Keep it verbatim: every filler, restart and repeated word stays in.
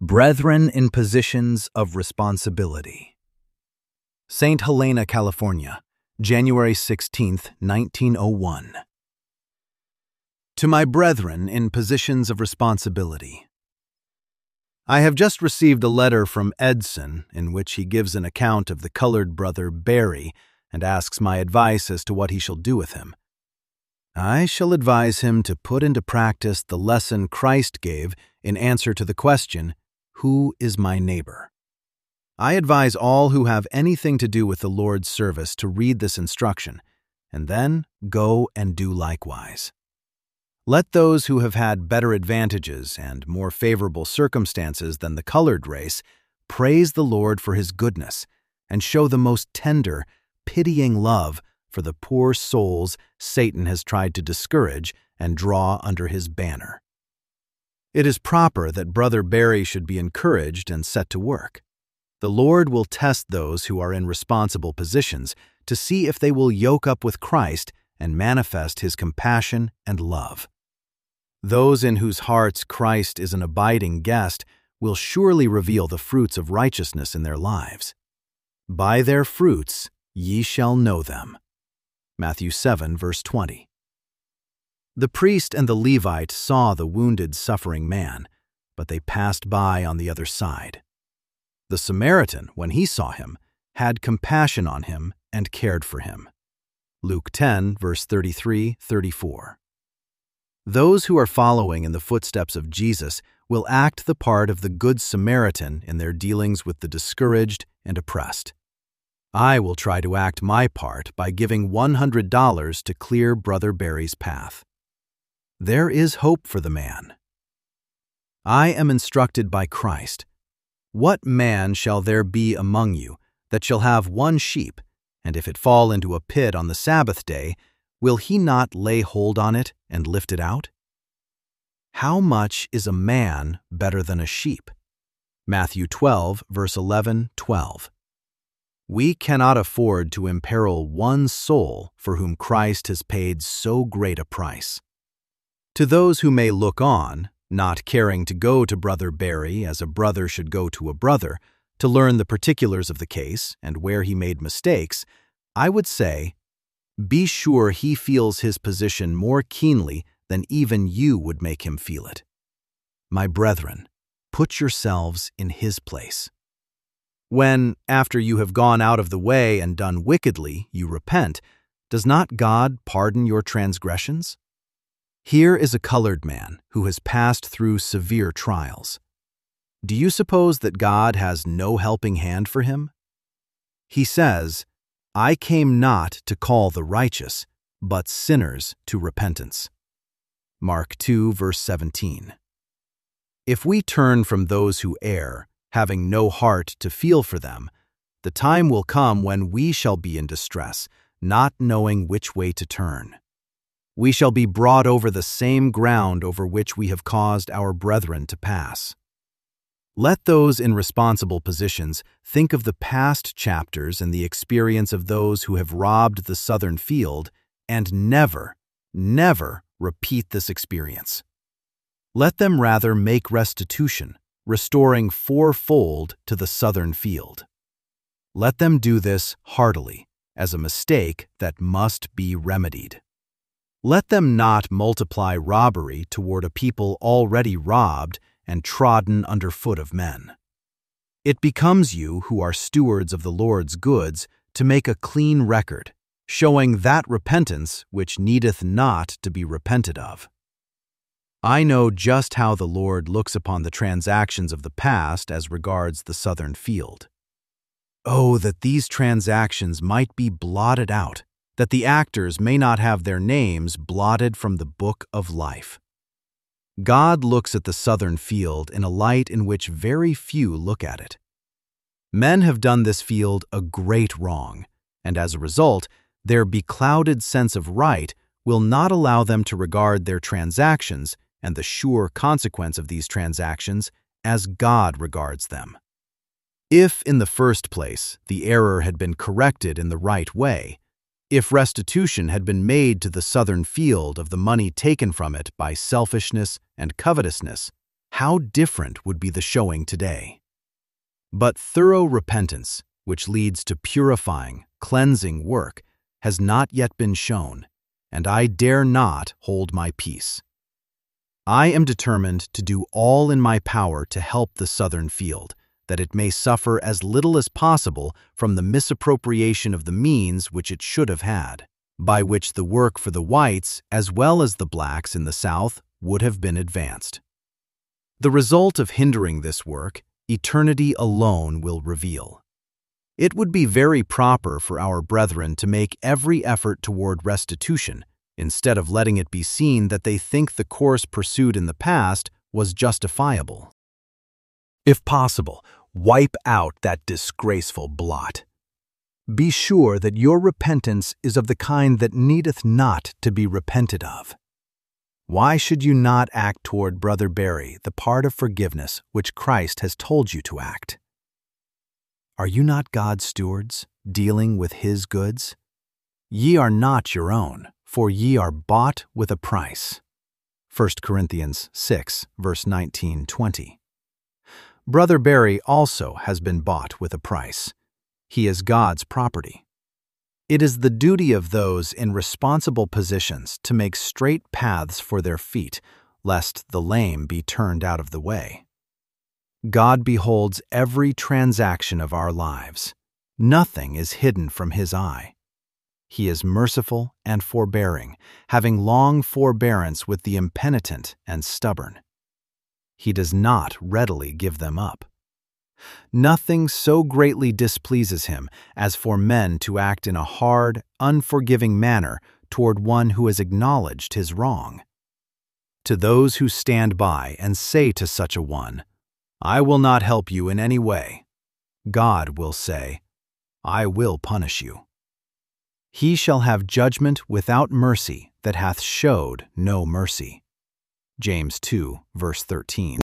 Brethren in Positions of Responsibility. Saint Helena, California, January sixteenth, nineteen oh one. To my brethren in positions of responsibility. I have just received a letter from Edson in which he gives an account of the colored brother Barry and asks my advice as to what he shall do with him. I shall advise him to put into practice the lesson Christ gave in answer to the question, "Who is my neighbor?" I advise all who have anything to do with the Lord's service to read this instruction, and then go and do likewise. Let those who have had better advantages and more favorable circumstances than the colored race praise the Lord for his goodness and show the most tender, pitying love for the poor souls Satan has tried to discourage and draw under his banner. It is proper that Brother Barry should be encouraged and set to work. The Lord will test those who are in responsible positions to see if they will yoke up with Christ and manifest his compassion and love. Those in whose hearts Christ is an abiding guest will surely reveal the fruits of righteousness in their lives. By their fruits ye shall know them. Matthew seven, verse twenty. The priest and the Levite saw the wounded, suffering man, but they passed by on the other side. The Samaritan, when he saw him, had compassion on him and cared for him. Luke ten, verse thirty-three, thirty-four. Those who are following in the footsteps of Jesus will act the part of the Good Samaritan in their dealings with the discouraged and oppressed. I will try to act my part by giving one hundred dollars to clear Brother Barry's path. There is hope for the man. I am instructed by Christ. What man shall there be among you that shall have one sheep, and if it fall into a pit on the Sabbath day, will he not lay hold on it and lift it out? How much is a man better than a sheep? Matthew twelve, verse eleven, twelve. We cannot afford to imperil one soul for whom Christ has paid so great a price. To those who may look on, not caring to go to Brother Barry as a brother should go to a brother, to learn the particulars of the case and where he made mistakes, I would say, be sure he feels his position more keenly than even you would make him feel it. My brethren, put yourselves in his place. When, after you have gone out of the way and done wickedly, you repent, does not God pardon your transgressions? Here is a colored man who has passed through severe trials. Do you suppose that God has no helping hand for him? He says, I came not to call the righteous, but sinners to repentance. Mark two, verse seventeen. If we turn from those who err, having no heart to feel for them, the time will come when we shall be in distress, not knowing which way to turn. We shall be brought over the same ground over which we have caused our brethren to pass. Let those in responsible positions think of the past chapters and the experience of those who have robbed the southern field and never, never repeat this experience. Let them rather make restitution, restoring fourfold to the southern field. Let them do this heartily, as a mistake that must be remedied. Let them not multiply robbery toward a people already robbed and trodden under foot of men. It becomes you who are stewards of the Lord's goods to make a clean record, showing that repentance which needeth not to be repented of. I know just how the Lord looks upon the transactions of the past as regards the southern field. Oh, that these transactions might be blotted out, that the actors may not have their names blotted from the book of life. God looks at the southern field in a light in which very few look at it. Men have done this field a great wrong, and as a result, their beclouded sense of right will not allow them to regard their transactions and the sure consequence of these transactions as God regards them. If, in the first place, the error had been corrected in the right way, if restitution had been made to the southern field of the money taken from it by selfishness and covetousness, how different would be the showing today? But thorough repentance, which leads to purifying, cleansing work, has not yet been shown, and I dare not hold my peace. I am determined to do all in my power to help the Southern field, that it may suffer as little as possible from the misappropriation of the means which it should have had, by which the work for the whites as well as the blacks in the South would have been advanced. The result of hindering this work, eternity alone will reveal. It would be very proper for our brethren to make every effort toward restitution, instead of letting it be seen that they think the course pursued in the past was justifiable. If possible, wipe out that disgraceful blot. Be sure that your repentance is of the kind that needeth not to be repented of. Why should you not act toward Brother Barry the part of forgiveness which Christ has told you to act? Are you not God's stewards, dealing with His goods? Ye are not your own, for ye are bought with a price. First Corinthians six, verse nineteen twenty. Brother Barry also has been bought with a price. He is God's property. It is the duty of those in responsible positions to make straight paths for their feet, lest the lame be turned out of the way. God beholds every transaction of our lives. Nothing is hidden from His eye. He is merciful and forbearing, having long forbearance with the impenitent and stubborn. He does not readily give them up. Nothing so greatly displeases Him as for men to act in a hard, unforgiving manner toward one who has acknowledged his wrong. To those who stand by and say to such a one, "I will not help you in any way," God will say, "I will punish you." He shall have judgment without mercy that hath showed no mercy. James two, verse thirteen.